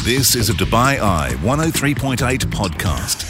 This is a Dubai Eye 103.8 podcast.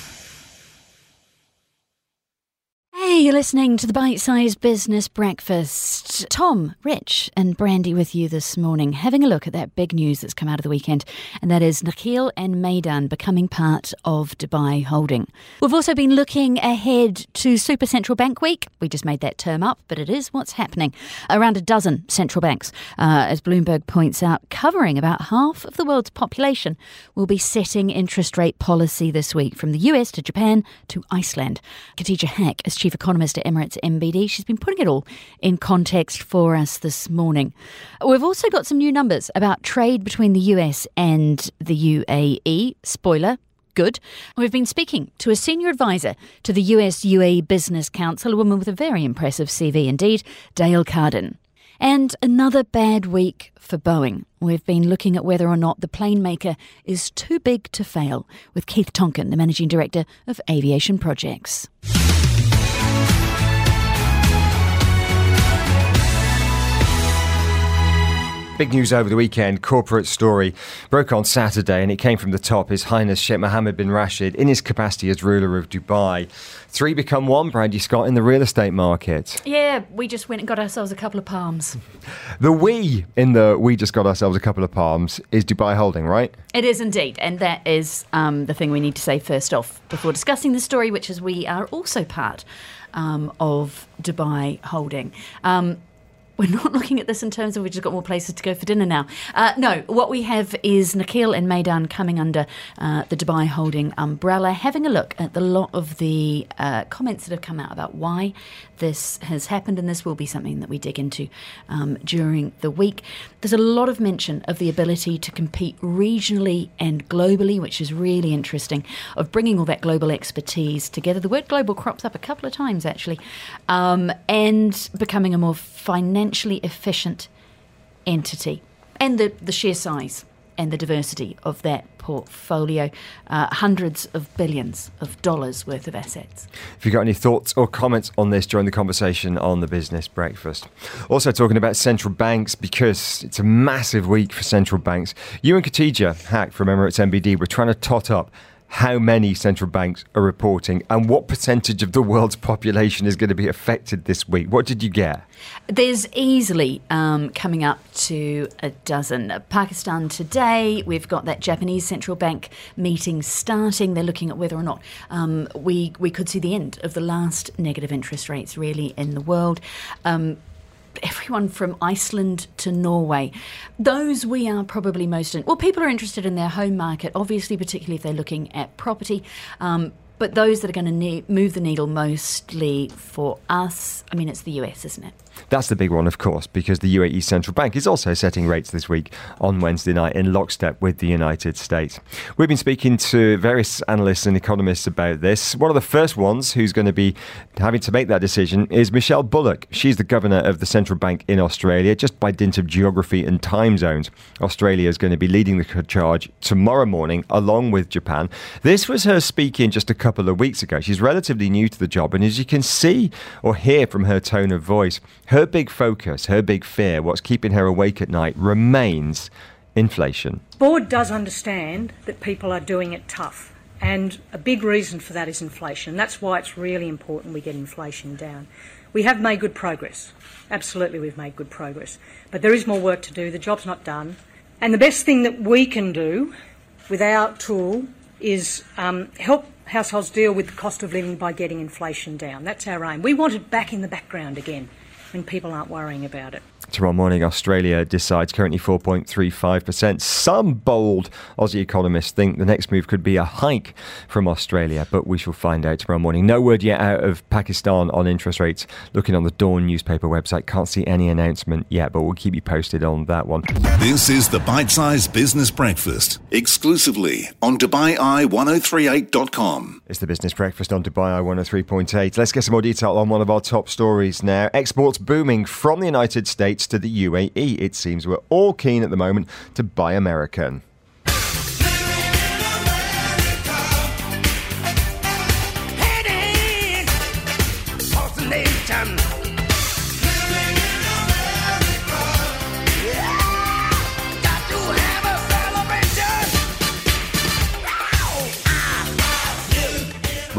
Hey, you're listening to the Bite-Sized Business Breakfast. Tom, Rich and Brandy with you this morning, having a look at that big news that's come out of the weekend, and that is Nakheel and Meydan becoming part of Dubai Holding. We've also been looking ahead to Super Central Bank Week. We just made that term up, but it is what's happening. Around a dozen central banks, as Bloomberg points out, covering about half of the world's population, will be setting interest rate policy this week, from the US to Japan to Iceland. Khadija Haque is Chief Economist at Emirates MBD. She's been putting it all in context for us this morning. We've also got some new numbers about trade between the US and the UAE. Spoiler, good. We've been speaking to a senior advisor to the US UAE Business Council, a woman with a very impressive CV indeed, Dale Carden. And another bad week for Boeing. We've been looking at whether or not the plane maker is too big to fail, with Keith Tonkin, the Managing Director of Aviation Projects. Big news over the weekend, corporate story, broke on Saturday, and it came from the top. His Highness Sheikh Mohammed bin Rashid, in his capacity as ruler of Dubai. Three become one, Brandy Scott, in the real estate market. Yeah, we just went and got ourselves a couple of palms. The we just got ourselves a couple of palms is Dubai Holding, right? It is indeed, and that is the thing we need to say first off before discussing the story, which is we are also part of Dubai Holding. We're not looking at this in terms of we've just got more places to go for dinner now. No, what we have is Nakheel and Meydan coming under the Dubai Holding umbrella, having a look at the lot of the comments that have come out about why this has happened, and this will be something that we dig into during the week. There's a lot of mention of the ability to compete regionally and globally, which is really interesting, of bringing all that global expertise together. The word global crops up a couple of times, actually, and becoming a more financially efficient entity, and the sheer size and the diversity of that portfolio, hundreds of billions of dollars worth of assets. If you've got any thoughts or comments on this, join the conversation on the Business Breakfast. Also talking about central banks, because it's a massive week for central banks. You and Khadija Haque from Emirates MBD were trying to tot up how many central banks are reporting and what percentage of the world's population is going to be affected this week. What did you get? There's easily coming up to a dozen. Pakistan today, we've got that Japanese central bank meeting starting. They're looking at whether or not we could see the end of the last negative interest rates really in the world. Everyone from Iceland to Norway. Those we are probably most... people are interested in their home market, obviously, particularly if they're looking at property. But those that are going to move the needle mostly for us, it's the US, isn't it? That's the big one, of course, because the UAE Central Bank is also setting rates this week on Wednesday night in lockstep with the United States. We've been speaking to various analysts and economists about this. One of the first ones who's going to be having to make that decision is Michelle Bullock. She's the governor of the central bank in Australia, just by dint of geography and time zones. Australia is going to be leading the charge tomorrow morning, along with Japan. This was her speaking just a couple of weeks ago. She's relatively new to the job, and as you can see or hear from her tone of voice, her big focus, her big fear, what's keeping her awake at night, remains inflation. The board does understand that people are doing it tough, and a big reason for that is inflation. That's why it's really important we get inflation down. We have made good progress. Absolutely, we've made good progress. But there is more work to do. The job's not done. And the best thing that we can do with our tool is help households deal with the cost of living by getting inflation down. That's our aim. We want it back in the background again, when people aren't worrying about it. Tomorrow morning, Australia decides, currently 4.35%. Some bold Aussie economists think the next move could be a hike from Australia, but we shall find out tomorrow morning. No word yet out of Pakistan on interest rates. Looking on the Dawn newspaper website, can't see any announcement yet, but we'll keep you posted on that one. This is the Bite-Sized Business Breakfast, exclusively on DubaiEye1038.com. It's the Business Breakfast on Dubai Eye 103.8. Let's get some more detail on one of our top stories now. Exports booming from the United States to the UAE. It seems we're all keen at the moment to buy American.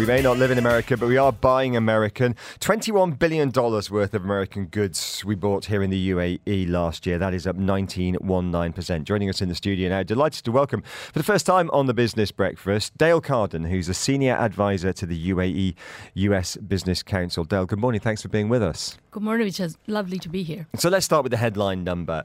may not live in America, but we are buying American. $21 billion worth of American goods we bought here in the UAE last year. That is up 19.19%. Joining us in the studio now, delighted to welcome for the first time on the Business Breakfast, Dale Carden, who's a senior advisor to the UAE US Business Council. Dale, good morning. Thanks for being with us. Good morning, which is lovely to be here. So let's start with the headline number.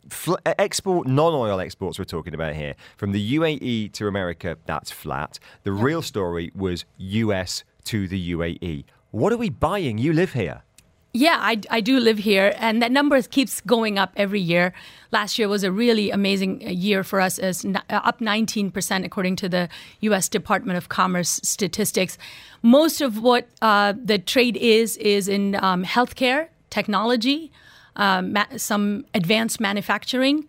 Non-oil exports we're talking about here. From the UAE to America, that's flat. The real story was US to the UAE. What are we buying? You live here. Yeah, I do live here, and that number keeps going up every year. Last year was a really amazing year for us, as up 19% according to the U.S. Department of Commerce statistics. Most of what the trade is in healthcare, technology, some advanced manufacturing,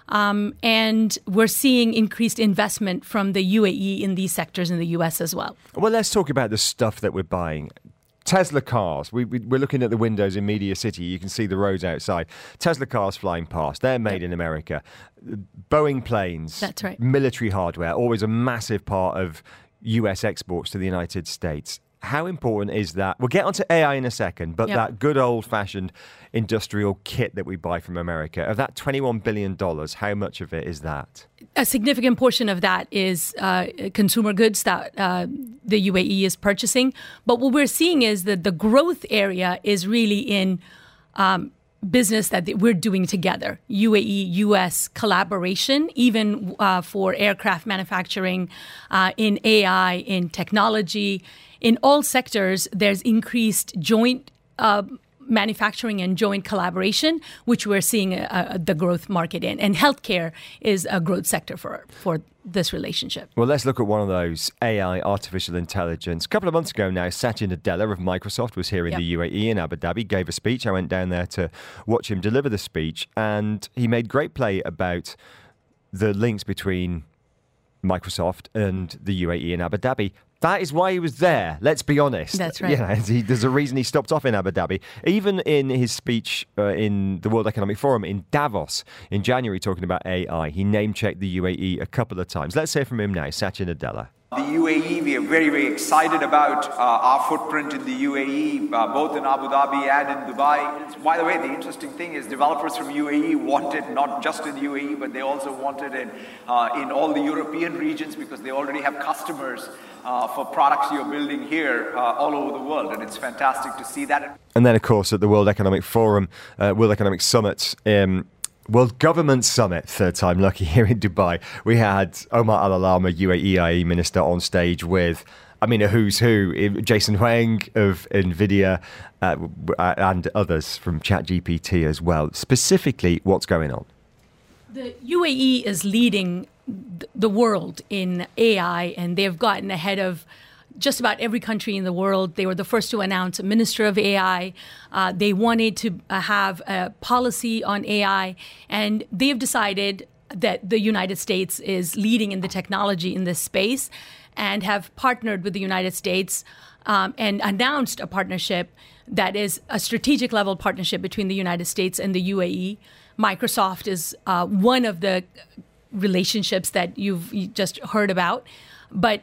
and we're seeing increased investment from the UAE in these sectors in the U.S. as well. Well, let's talk about the stuff that we're buying. Tesla cars. We're looking at the windows in Media City. You can see the roads outside. Tesla cars flying past. They're made in America. Boeing planes. That's right. Military hardware. Always a massive part of US exports to the United States. How important is that? We'll get onto AI in a second, but that good old-fashioned industrial kit that we buy from America, of that $21 billion, how much of it is that? A significant portion of that is consumer goods that the UAE is purchasing. But what we're seeing is that the growth area is really in business that we're doing together. UAE-US collaboration, even for aircraft manufacturing, in AI, in technology. In all sectors, there's increased joint manufacturing and joint collaboration, which we're seeing the growth market in. And healthcare is a growth sector for this relationship. Well, let's look at one of those, AI, artificial intelligence. A couple of months ago now, Satya Nadella of Microsoft was here in the UAE in Abu Dhabi, gave a speech. I went down there to watch him deliver the speech, and he made great play about the links between Microsoft and the UAE in Abu Dhabi. That is why he was there, let's be honest. That's right. There's a reason he stopped off in Abu Dhabi. Even in his speech in the World Economic Forum in Davos in January, talking about AI, he name-checked the UAE a couple of times. Let's hear from him now, Satya Nadella. The UAE, we are very, very excited about our footprint in the UAE, both in Abu Dhabi and in Dubai. By the way, the interesting thing is developers from UAE want it not just in the UAE, but they also want it in all the European regions, because they already have customers for products you're building here all over the world. And it's fantastic to see that. And then, of course, at the World Economic Forum, World Economic Summit, World Government Summit, third time lucky, here in Dubai. We had Omar Al-Alama, UAE Minister, on stage with, a who's who, Jason Huang of NVIDIA and others from ChatGPT as well. Specifically, what's going on? The UAE is leading the world in AI, and they've gotten ahead of just about every country in the world. They were the first to announce a minister of AI. They wanted to have a policy on AI, and they've decided that the United States is leading in the technology in this space, and have partnered with the United States and announced a partnership that is a strategic level partnership between the United States and the UAE. Microsoft is one of the relationships that you've just heard about, but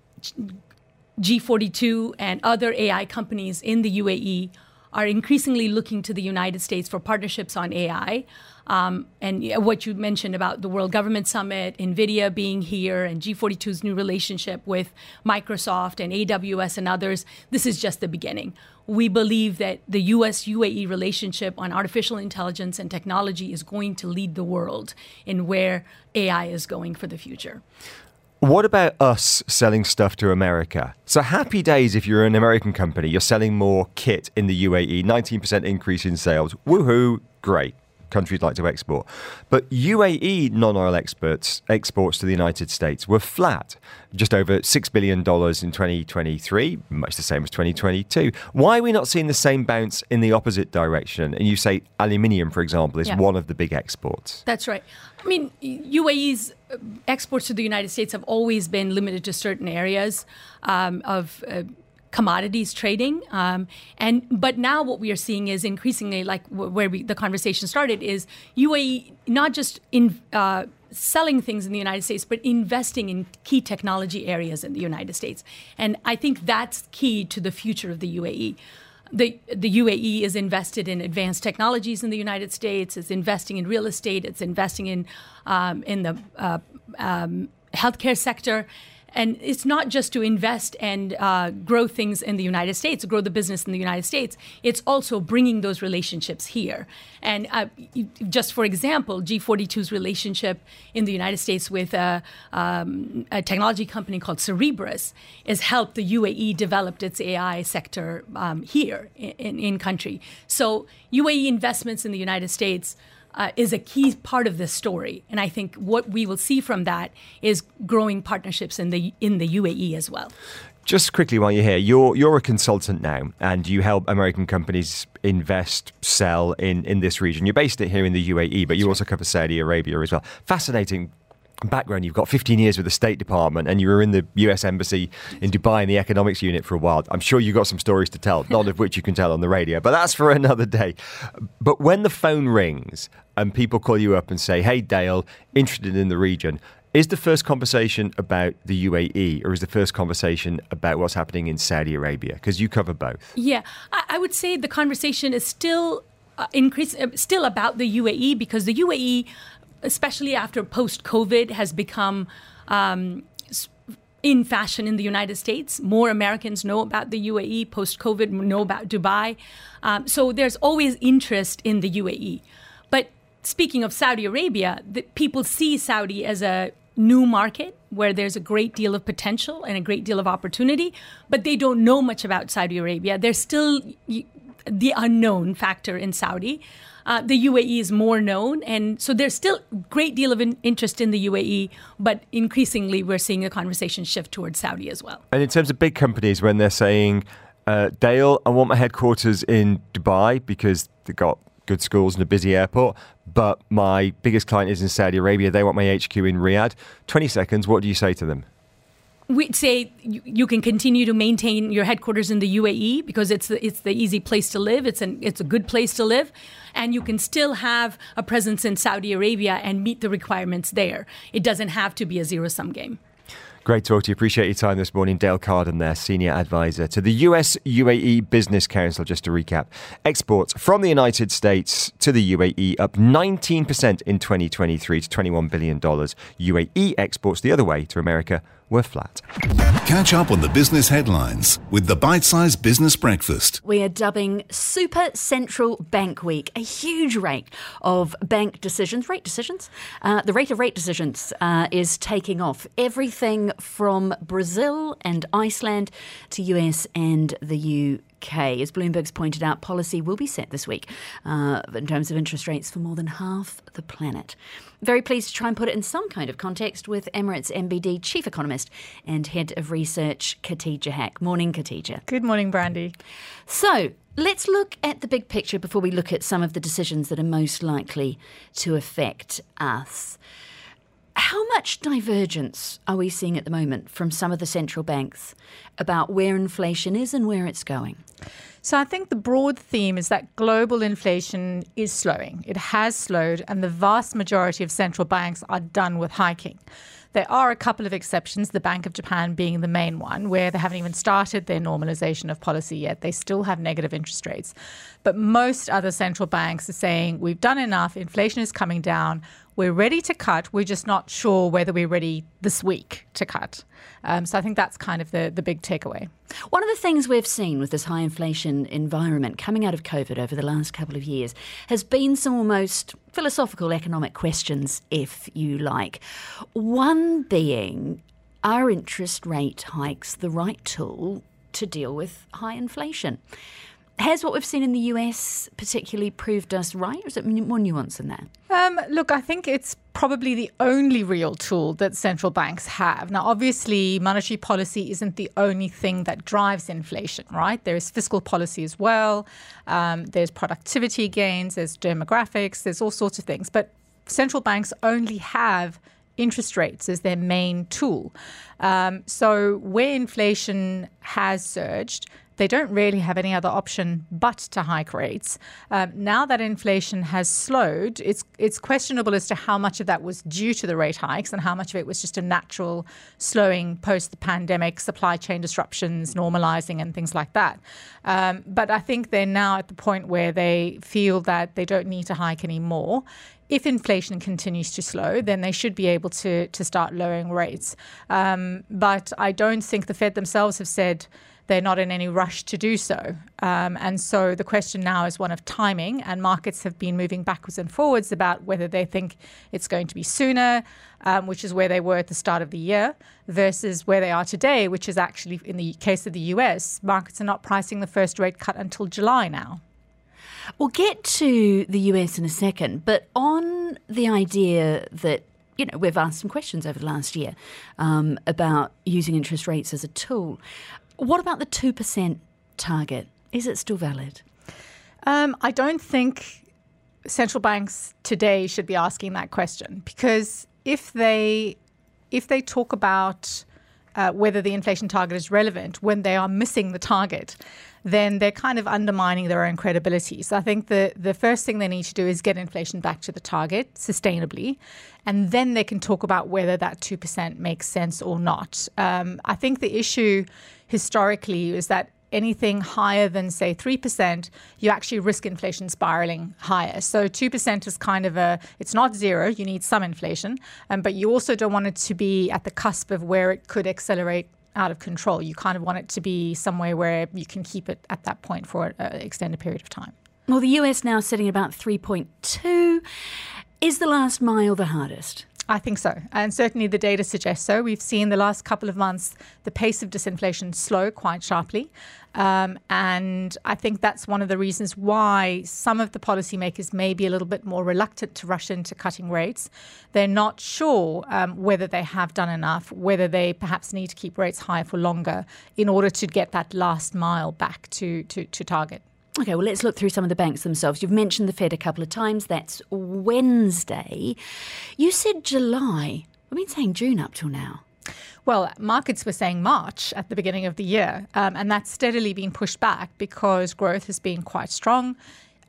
G42 and other AI companies in the UAE are increasingly looking to the United States for partnerships on AI. And what you mentioned about the World Government Summit, NVIDIA being here, and G42's new relationship with Microsoft and AWS and others, this is just the beginning. We believe that the US-UAE relationship on artificial intelligence and technology is going to lead the world in where AI is going for the future. What about us selling stuff to America? So happy days if you're an American company, you're selling more kit in the UAE, 19% increase in sales. Woohoo, great. Countries like to export. But UAE non-oil exports to the United States were flat, just over $6 billion in 2023, much the same as 2022. Why are we not seeing the same bounce in the opposite direction? And you say aluminium, for example, is one of the big exports. That's right. UAE's exports to the United States have always been limited to certain areas of commodities trading. But now what we are seeing is increasingly, like where the conversation started, is UAE not just selling things in the United States, but investing in key technology areas in the United States. And I think that's key to the future of the UAE. The UAE is invested in advanced technologies in the United States. It's investing in real estate. It's investing in the healthcare sector. And it's not just to invest and grow things in the United States, grow the business in the United States. It's also bringing those relationships here. And just for example, G42's relationship in the United States with a technology company called Cerebras has helped the UAE develop its AI sector here in country. So UAE investments in the United States is a key part of this story. And I think what we will see from that is growing partnerships in the UAE as well. Just quickly while you're here, you're a consultant now and you help American companies invest, sell in this region. You're based here in the UAE, but you also cover Saudi Arabia as well. Fascinating background. You've got 15 years with the State Department and you were in the US Embassy in Dubai in the economics unit for a while. I'm sure you've got some stories to tell, none of which you can tell on the radio, but that's for another day. But when the phone rings and people call you up and say, hey, Dale, interested in the region, is the first conversation about the UAE or is the first conversation about what's happening in Saudi Arabia? Because you cover both. Yeah, I would say the conversation is still about the UAE because the UAE, especially after post-COVID, has become in fashion in the United States. More Americans know about the UAE. Post-COVID, know about Dubai. So there's always interest in the UAE. But speaking of Saudi Arabia, people see Saudi as a new market where there's a great deal of potential and a great deal of opportunity, but they don't know much about Saudi Arabia. There's still the unknown factor in Saudi. The UAE is more known, and so there's still a great deal of interest in the UAE, but increasingly we're seeing a conversation shift towards Saudi as well. And in terms of big companies, when they're saying, Dale, I want my headquarters in Dubai because they've got good schools and a busy airport, but my biggest client is in Saudi Arabia, they want my HQ in Riyadh. 20 seconds, what do you say to them? We'd say you can continue to maintain your headquarters in the UAE because it's the easy place to live. It's a good place to live. And you can still have a presence in Saudi Arabia and meet the requirements there. It doesn't have to be a zero-sum game. Great talk to you. Appreciate your time this morning. Dale Carden there, Senior Advisor to the US UAE Business Council. Just to recap, exports from the United States to the UAE up 19% in 2023 to $21 billion. UAE exports the other way to America were flat. Catch up on the business headlines with the Bite-Sized Business Breakfast. We are dubbing Super Central Bank Week, a huge rate of bank decisions, the rate of rate decisions is taking off. Everything from Brazil and Iceland to US and the UK. As Bloomberg's pointed out, policy will be set this week in terms of interest rates for more than half the planet. Very pleased to try and put it in some kind of context with Emirates MBD Chief Economist and Head of Research, Khatija Haque. Morning, Khatija. Good morning, Brandy. So let's look at the big picture before we look at some of the decisions that are most likely to affect us. How much divergence are we seeing at the moment from some of the central banks about where inflation is and where it's going? So I think the broad theme is that global inflation is slowing. It has slowed, and the vast majority of central banks are done with hiking. There are a couple of exceptions, the Bank of Japan being the main one, where they haven't even started their normalization of policy yet. They still have negative interest rates. But most other central banks are saying, we've done enough, inflation is coming down, we're ready to cut, we're just not sure whether we're ready this week to cut. So I think that's kind of the big takeaway. One of the things we've seen with this high inflation environment coming out of COVID over the last couple of years has been some almost philosophical economic questions, if you like. One being, are interest rate hikes the right tool to deal with high inflation? Has what we've seen in the US particularly proved us right, or is it more nuanced than that? Look, I think it's probably the only real tool that central banks have. Now, obviously, monetary policy isn't the only thing that drives inflation, right? There is fiscal policy as well. There's productivity gains, there's demographics, there's all sorts of things. But central banks only have interest rates as their main tool. So where inflation has surged, they don't really have any other option but to hike rates. Now that inflation has slowed, it's questionable as to how much of that was due to the rate hikes and how much of it was just a natural slowing post the pandemic, supply chain disruptions, normalizing and things like that. But I think they're now at the point where they feel that they don't need to hike anymore. If inflation continues to slow, then they should be able to start lowering rates. But I don't think the Fed themselves have said they're not in any rush to do so. And so the question now is one of timing, and markets have been moving backwards and forwards about whether they think it's going to be sooner, which is where they were at the start of the year, versus where they are today, which is actually, in the case of the US, markets are not pricing the first rate cut until July now. We'll get to the US in a second, but on the idea that, we've asked some questions over the last year about using interest rates as a tool. What about the 2% target? Is it still valid? I don't think central banks today should be asking that question, because if they talk about whether the inflation target is relevant when they are missing the target, then they're kind of undermining their own credibility. So I think the first thing they need to do is get inflation back to the target sustainably, and then they can talk about whether that 2% makes sense or not. I think the issue historically is that anything higher than, say, 3%, you actually risk inflation spiraling higher. So 2% is kind of it's not zero, you need some inflation, but you also don't want it to be at the cusp of where it could accelerate out of control. You kind of want it to be somewhere where you can keep it at that point for an extended period of time. Well, the US now sitting at about 3.2. Is the last mile the hardest? I think so. And certainly the data suggests so. We've seen the last couple of months the pace of disinflation slow quite sharply. And I think that's one of the reasons why some of the policymakers may be a little bit more reluctant to rush into cutting rates. They're not sure whether they have done enough, whether they perhaps need to keep rates high for longer in order to get that last mile back to target. Okay, well, let's look through some of the banks themselves. You've mentioned the Fed a couple of times. That's Wednesday. You said July. We've been saying June up till now. Well, markets were saying March at the beginning of the year, and that's steadily been pushed back because growth has been quite strong.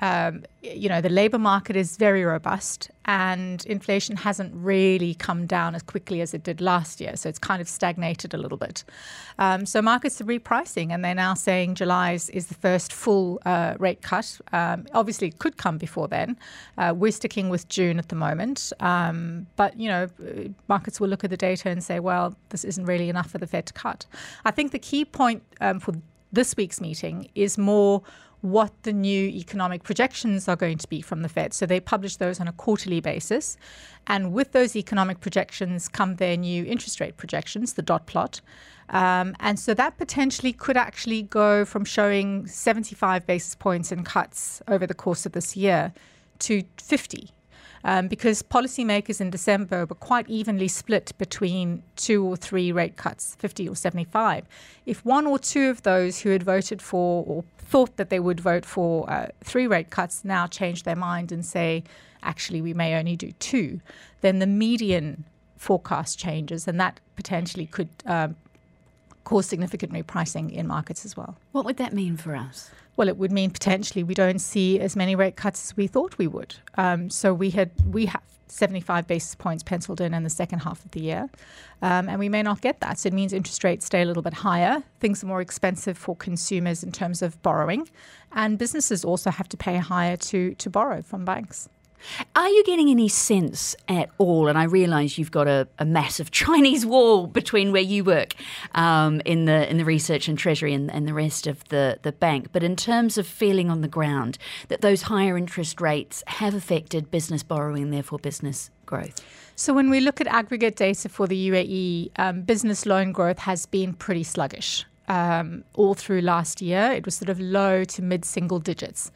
The labour market is very robust, and inflation hasn't really come down as quickly as it did last year. So it's kind of stagnated a little bit. So markets are repricing, and they're now saying July is the first full rate cut. Obviously, it could come before then. We're sticking with June at the moment. But markets will look at the data and say, well, this isn't really enough for the Fed to cut. I think the key point for this week's meeting is more what the new economic projections are going to be from the Fed. So they publish those on a quarterly basis. And with those economic projections come their new interest rate projections, the dot plot. And so that potentially could actually go from showing 75 basis points in cuts over the course of this year to 50. Because policymakers in December were quite evenly split between 2 or 3 rate cuts, 50 or 75. If 1 or 2 of those who had voted for or thought that they would vote for 3 rate cuts now change their mind and say, actually, we may only do 2, then the median forecast changes, and that potentially could cause significant repricing in markets as well. What would that mean for us? Well, it would mean potentially we don't see as many rate cuts as we thought we would. So we have 75 basis points penciled in the second half of the year, and we may not get that. So it means interest rates stay a little bit higher. Things are more expensive for consumers in terms of borrowing, and businesses also have to pay higher to borrow from banks. Are you getting any sense at all, and I realise you've got a massive Chinese wall between where you work in the research and treasury and the rest of the bank, but in terms of feeling on the ground that those higher interest rates have affected business borrowing and therefore business growth? So when we look at aggregate data for the UAE, business loan growth has been pretty sluggish. All through last year, it was sort of low to mid-single digits.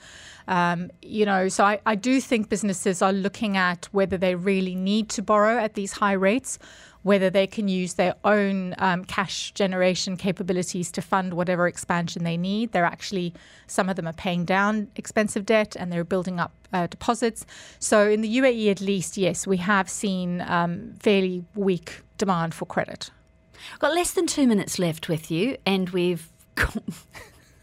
So I do think businesses are looking at whether they really need to borrow at these high rates, whether they can use their own cash generation capabilities to fund whatever expansion they need. Some of them are paying down expensive debt and they're building up deposits. So in the UAE, at least, yes, we have seen fairly weak demand for credit. Got less than 2 minutes left with you, and we've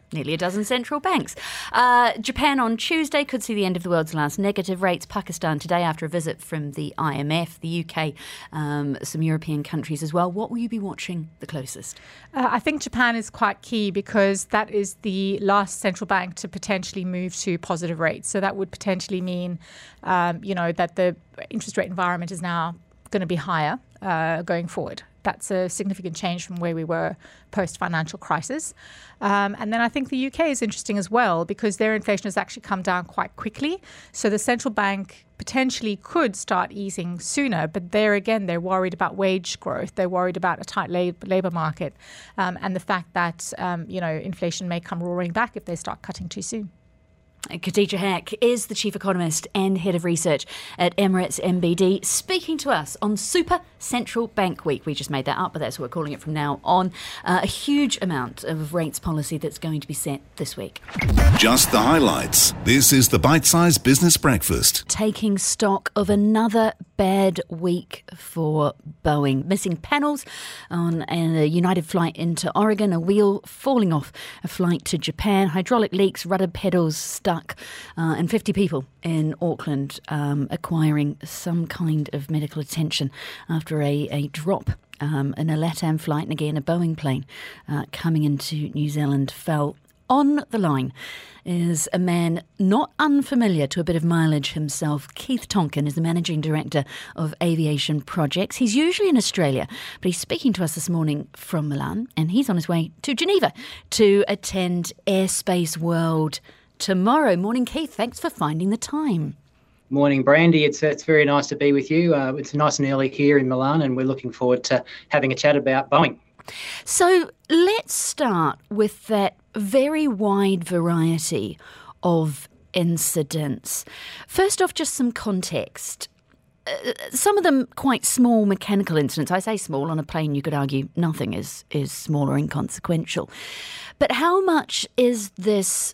Nearly a dozen central banks. Japan on Tuesday could see the end of the world's last negative rates. Pakistan today after a visit from the IMF, the UK, some European countries as well. What will you be watching the closest? I think Japan is quite key because that is the last central bank to potentially move to positive rates. So that would potentially mean, that the interest rate environment is now going to be higher going forward. That's a significant change from where we were post-financial crisis. And then I think the UK is interesting as well because their inflation has actually come down quite quickly. So the central bank potentially could start easing sooner. But there again, they're worried about wage growth. They're worried about a tight labour market and the fact that, inflation may come roaring back if they start cutting too soon. Khadija Haque is the Chief Economist and Head of Research at Emirates NBD, speaking to us on Super Central Bank Week. We just made that up, but that's what we're calling it from now on. A huge amount of rates policy that's going to be set this week. Just the highlights. This is the Bite-Sized Business Breakfast. Taking stock of another bad week for Boeing. Missing panels on a United flight into Oregon, a wheel falling off a flight to Japan, hydraulic leaks, rudder pedals stuck, and 50 people in Auckland acquiring some kind of medical attention after a drop in a LATAM flight, and again a Boeing plane coming into New Zealand fell. On the line is a man not unfamiliar to a bit of mileage himself. Keith Tonkin is the Managing Director of Aviation Projects. He's usually in Australia, but he's speaking to us this morning from Milan, and he's on his way to Geneva to attend Airspace World tomorrow. Morning, Keith. Thanks for finding the time. Morning, Brandy. It's very nice to be with you. It's nice and early here in Milan, and we're looking forward to having a chat about Boeing. So let's start with that very wide variety of incidents. First off, just some context. Some of them quite small mechanical incidents. I say small, on a plane you could argue nothing is small or inconsequential. But how much is this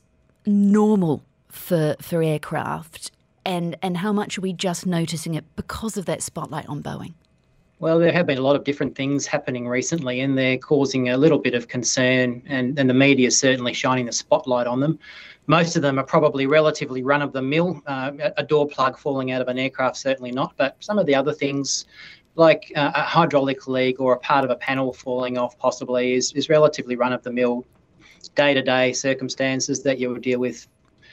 normal for aircraft, and how much are we just noticing it because of that spotlight on Boeing? Well, there have been a lot of different things happening recently, and they're causing a little bit of concern, and the media is certainly shining the spotlight on them. Most of them are probably relatively run-of-the-mill. A door plug falling out of an aircraft, certainly not, but some of the other things, like a hydraulic leak or a part of a panel falling off possibly, is relatively run-of-the-mill, day-to-day circumstances that you would deal with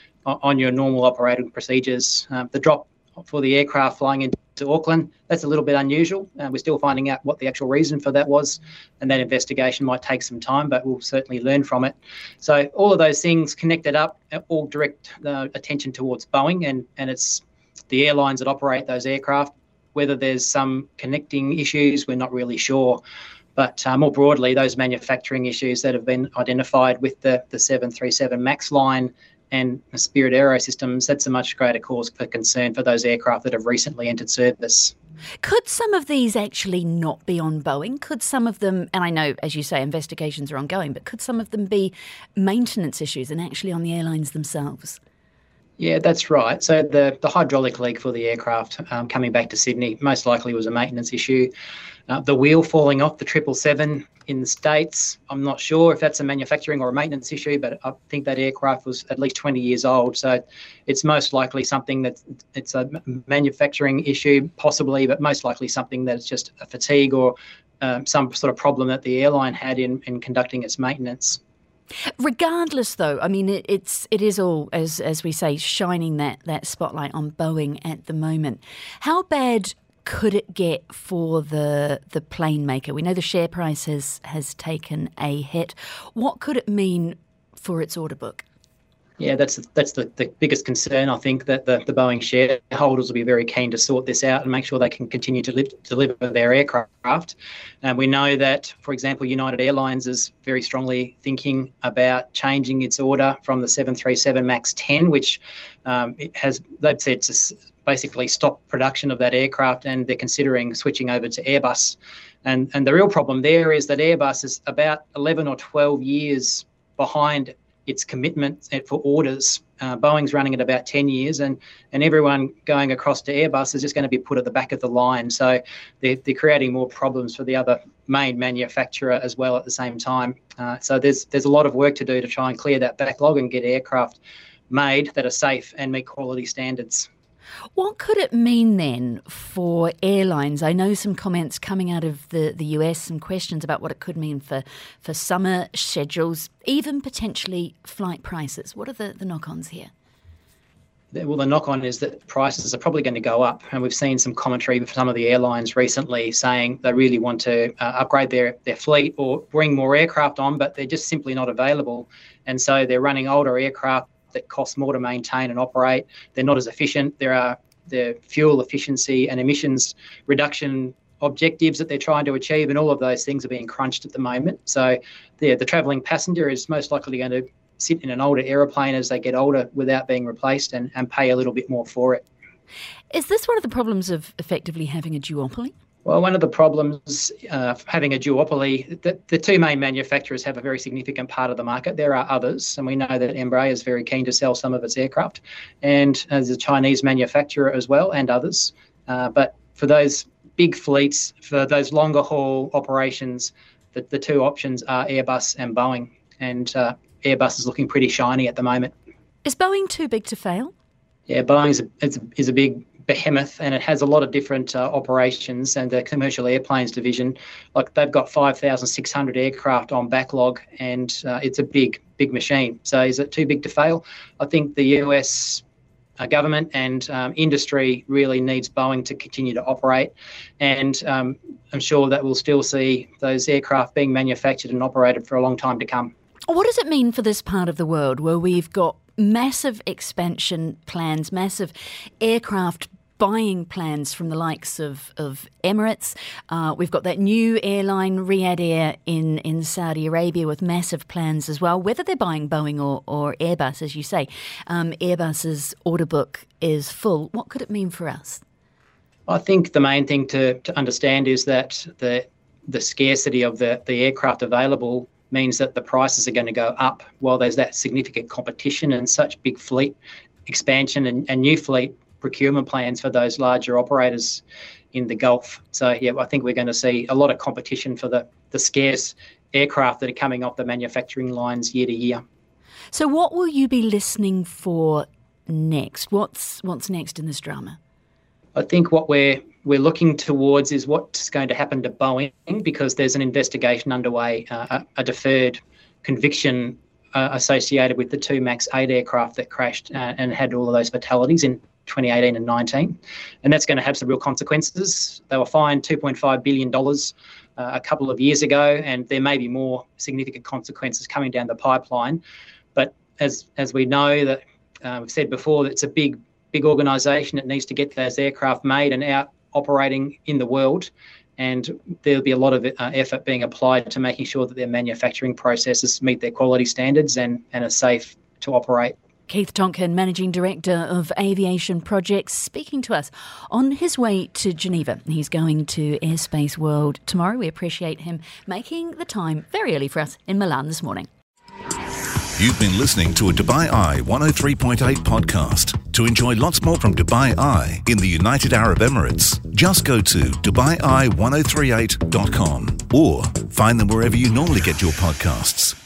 on your normal operating procedures. The drop for the aircraft flying into Auckland, that's a little bit unusual. We're still finding out what the actual reason for that was, and that investigation might take some time, but we'll certainly learn from it. So all of those things connected up all direct attention towards Boeing, and it's the airlines that operate those aircraft. Whether there's some connecting issues, we're not really sure. But more broadly, those manufacturing issues that have been identified with the 737 MAX line and the Spirit Aerosystems, that's a much greater cause for concern for those aircraft that have recently entered service. Could some of these actually not be on Boeing? Could some of them, and I know, as you say, investigations are ongoing, but could some of them be maintenance issues and actually on the airlines themselves? Yeah, that's right. So the hydraulic leak for the aircraft coming back to Sydney most likely was a maintenance issue. The wheel falling off the 777 in the States, I'm not sure if that's a manufacturing or a maintenance issue, but I think that aircraft was at least 20 years old. So it's most likely something that it's a manufacturing issue, possibly, but most likely something that's just a fatigue or some sort of problem that the airline had in conducting its maintenance. Regardless, though, I mean, it is all, as we say, shining that spotlight on Boeing at the moment. How bad could it get for the plane maker? We know the share price has taken a hit. What could it mean for its order book? Yeah, that's the biggest concern. I think that the Boeing shareholders will be very keen to sort this out and make sure they can continue to deliver their aircraft. And we know that, for example, United Airlines is very strongly thinking about changing its order from the 737 MAX 10, which they've said to basically stop production of that aircraft, and they're considering switching over to Airbus. And the real problem there is that Airbus is about 11 or 12 years behind its commitment for orders. Boeing's running at about 10 years, and everyone going across to Airbus is just going to be put at the back of the line. So they're creating more problems for the other main manufacturer as well at the same time. So there's a lot of work to do to try and clear that backlog and get aircraft made that are safe and meet quality standards. What could it mean then for airlines? I know some comments coming out of the US, some questions about what it could mean for summer schedules, even potentially flight prices. What are the knock-ons here? Well, the knock-on is that prices are probably going to go up, and we've seen some commentary from some of the airlines recently saying they really want to upgrade their fleet or bring more aircraft on, but they're just simply not available. And so they're running older aircraft that cost more to maintain and operate. They're not as efficient. There are the fuel efficiency and emissions reduction objectives that they're trying to achieve, and all of those things are being crunched at the moment. So the travelling passenger is most likely going to sit in an older aeroplane as they get older without being replaced and pay a little bit more for it. Is this one of the problems of effectively having a duopoly? Well, one of the problems of having a duopoly, the two main manufacturers have a very significant part of the market. There are others, and we know that Embraer is very keen to sell some of its aircraft, and as a Chinese manufacturer as well, and others. But for those big fleets, for those longer haul operations, the two options are Airbus and Boeing, and Airbus is looking pretty shiny at the moment. Is Boeing too big to fail? Yeah, Boeing is a big behemoth, and it has a lot of different operations, and the commercial airplanes division, like they've got 5,600 aircraft on backlog, and it's a big machine. So is it too big to fail? I think the US government and industry really needs Boeing to continue to operate, and I'm sure that we'll still see those aircraft being manufactured and operated for a long time to come. What does it mean for this part of the world where we've got massive expansion plans, massive aircraft buying plans from the likes of Emirates? We've got that new airline, Riyadh Air, in Saudi Arabia with massive plans as well, whether they're buying Boeing or Airbus, as you say. Airbus's order book is full. What could it mean for us? I think the main thing to understand is that the scarcity of the aircraft available means that the prices are going to go up while there's that significant competition and such big fleet expansion and new fleet procurement plans for those larger operators in the Gulf. So, yeah, I think we're going to see a lot of competition for the scarce aircraft that are coming off the manufacturing lines year to year. So what will you be listening for next? What's next in this drama? I think what we're looking towards is what's going to happen to Boeing, because there's an investigation underway, a deferred conviction associated with the two MAX 8 aircraft that crashed and had all of those fatalities in 2018 and 19. And that's going to have some real consequences. They were fined $2.5 billion a couple of years ago, and there may be more significant consequences coming down the pipeline. But as we know, that we've said before, that it's a big organisation that needs to get those aircraft made and out operating in the world, and there'll be a lot of effort being applied to making sure that their manufacturing processes meet their quality standards and are safe to operate. Keith Tonkin, Managing Director of Aviation Projects, speaking to us on his way to Geneva. He's going to Airspace World tomorrow. We appreciate him making the time very early for us in Milan this morning. You've been listening to a Dubai Eye 103.8 podcast. To enjoy lots more from Dubai Eye in the United Arab Emirates, just go to DubaiEye1038.com or find them wherever you normally get your podcasts.